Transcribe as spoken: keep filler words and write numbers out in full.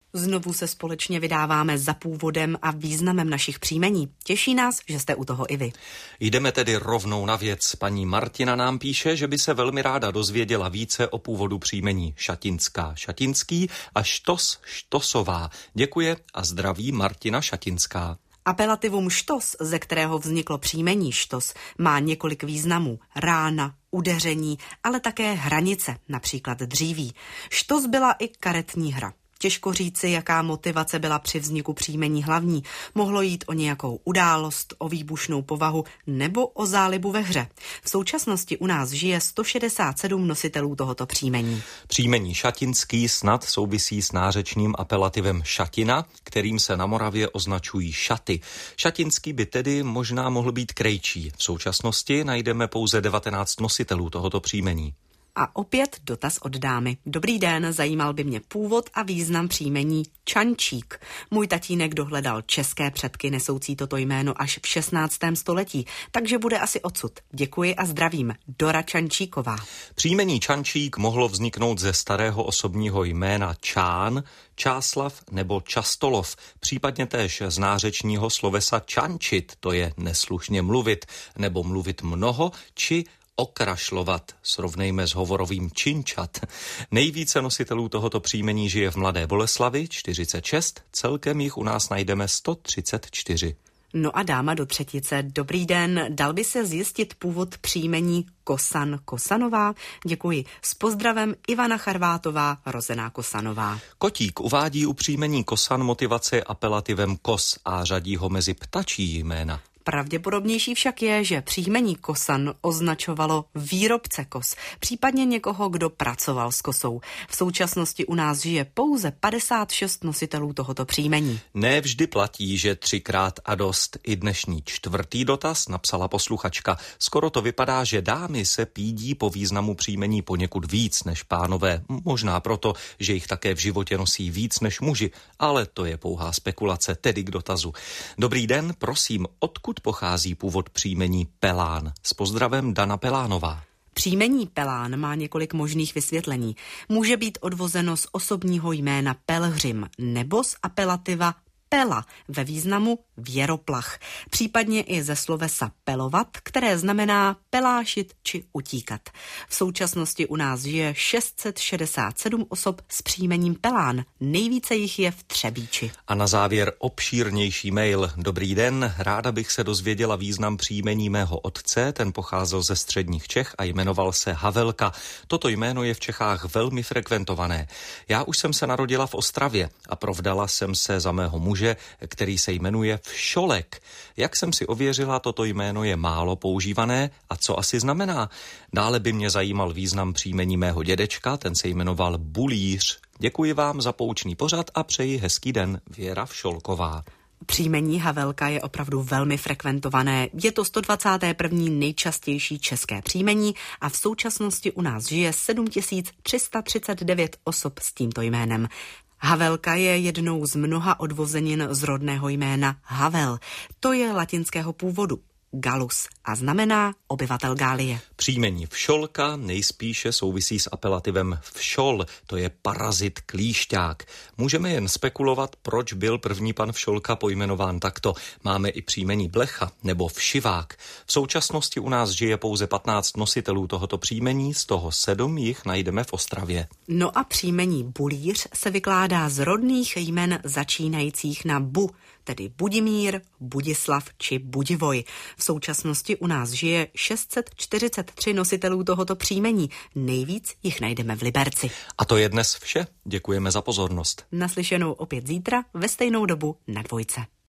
Znovu se společně vydáváme za původem a významem našich příjmení. Těší nás, že jste u toho i vy. Jdeme tedy rovnou na věc. Paní Martina nám píše, že by se velmi ráda dozvěděla více o původu příjmení Šatinská, Šatinský a Štos, Štosová. Děkuje a zdraví Martina Šatinská. Apelativum štos, ze kterého vzniklo příjmení štos, má několik významů. Rána, udeření, ale také hranice, například dříví. Štos byla i karetní hra. Těžko říci, jaká motivace byla při vzniku příjmení hlavní. Mohlo jít o nějakou událost, o výbušnou povahu nebo o zálibu ve hře. V současnosti u nás žije sto šedesát sedm nositelů tohoto příjmení. Příjmení Šatinský snad souvisí s nářečním apelativem Šatina, kterým se na Moravě označují šaty. Šatinský by tedy možná mohl být krejčí. V současnosti najdeme pouze devatenáct nositelů tohoto příjmení. A opět dotaz od dámy. Dobrý den, zajímal by mě původ a význam příjmení Čančík. Můj tatínek dohledal české předky nesoucí toto jméno až v šestnáctém století, takže bude asi odsud. Děkuji a zdravím. Dora Čančíková. Příjmení Čančík mohlo vzniknout ze starého osobního jména Čán, Čáslav nebo Častolov, případně též z nářečního slovesa čančit, to je neslušně mluvit, nebo mluvit mnoho, či okrašlovat, srovnejme s hovorovým činčat. Nejvíce nositelů tohoto příjmení žije v Mladé Boleslavi, čtyřicet šest, celkem jich u nás najdeme sto třicet čtyři. No a dáma do třetice. Dobrý den, dal by se zjistit původ příjmení Kosan Kosanová? Děkuji. S pozdravem Ivana Charvátová, rozená Kosanová. Kotík uvádí u příjmení Kosan motivaci apelativem Kos a řadí ho mezi ptačí jména. Pravděpodobnější však je, že příjmení Kosan označovalo výrobce kos, případně někoho, kdo pracoval s kosou. V současnosti u nás žije pouze padesát šest nositelů tohoto příjmení. Ne vždy platí, že třikrát a dost. I dnešní čtvrtý dotaz napsala posluchačka. Skoro to vypadá, že dámy se pídí po významu příjmení poněkud víc než pánové. Možná proto, že jich také v životě nosí víc než muži, ale to je pouhá spekulace, tedy k dotazu. Dobrý den, prosím, odkud pochází původ příjmení Pelán? S pozdravem Dana Pelánová. Příjmení Pelán má několik možných vysvětlení. Může být odvozeno z osobního jména Pelhřim nebo z apelativa Pela ve významu věroplach, případně i ze slovesa pelovat, které znamená pelášit či utíkat. V současnosti u nás žije šest set šedesát sedm osob s příjmením Pelán, nejvíce jich je v Třebíči. A na závěr obšírnější mail. Dobrý den, ráda bych se dozvěděla význam příjmení mého otce, ten pocházel ze středních Čech a jmenoval se Havelka. Toto jméno je v Čechách velmi frekventované. Já už jsem se narodila v Ostravě a provdala jsem se za mého muže, který se jmenuje Všolek. Jak jsem si ověřila, toto jméno je málo používané a co asi znamená? Dále by mě zajímal význam příjmení mého dědečka, ten se jmenoval Bulíř. Děkuji vám za poučný pořad a přeji hezký den. Věra Všolková. Příjmení Havelka je opravdu velmi frekventované. Je to sto dvacáté první nejčastější české příjmení a v současnosti u nás žije sedm tisíc tři sta třicet devět osob s tímto jménem. Havelka je jednou z mnoha odvozenin z rodného jména Havel. To je latinského původu. Gallus a znamená obyvatel Gálie. Příjmení Všolka nejspíše souvisí s apelativem Všol, to je parazit klíšťák. Můžeme jen spekulovat, proč byl první pan Všolka pojmenován takto. Máme i příjmení Blecha nebo Všivák. V současnosti u nás žije pouze patnáct nositelů tohoto příjmení, z toho sedm jich najdeme v Ostravě. No a příjmení Bulíř se vykládá z rodných jmen začínajících na Bu, tedy Budimír, Budislav či Budivoj. V současnosti u nás žije šest set čtyřicet tři nositelů tohoto příjmení. Nejvíc jich najdeme v Liberci. A to je dnes vše. Děkujeme za pozornost. Naslyšenou opět zítra ve stejnou dobu na Dvojce.